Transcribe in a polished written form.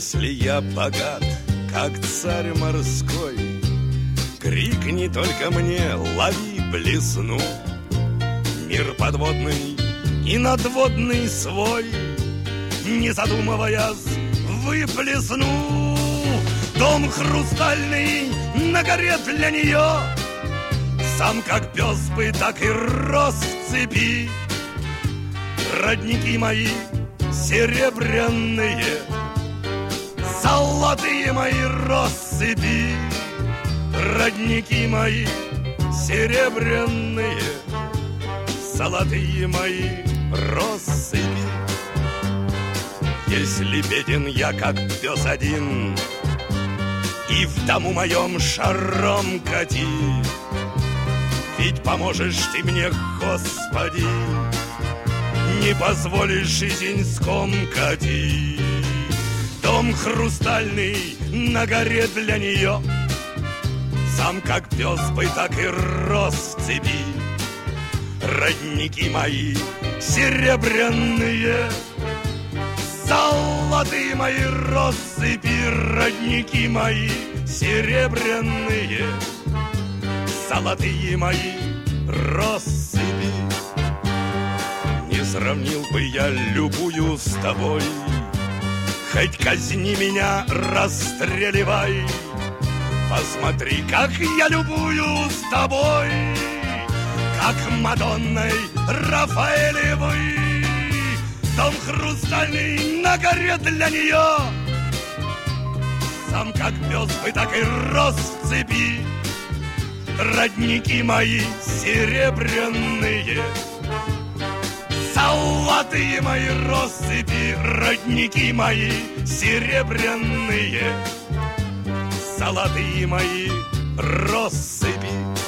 Если я богат, как царь морской, крикни только мне, лови блесну. Мир подводный и надводный свой, не задумываясь, выплесну. Дом хрустальный на горе для нее, сам как пес бы, так и рос в цепи. Родники мои серебряные, золотые мои россыпи. Родники мои серебряные, золотые мои россыпи. Если беден я, как пес один, и в дому моем шаром кати, ведь поможешь ты мне, Господи, не позволишь жизнь скомкати. Дом хрустальный на горе для нее, сам как пес бы, так и рос в цепи. Родники мои серебряные, золотые мои россыпи. Родники мои серебряные, золотые мои россыпи. Не сравнил бы я любую с тобой, хоть казни меня, расстреливай. Посмотри, как я любую с тобой, как Мадонной Рафаэлевой. Дом хрустальный на горе для нее, сам как пес бы, так и рос в цепи. Родники мои серебряные, золотые мои россыпи. Родники мои серебряные, золотые мои россыпи.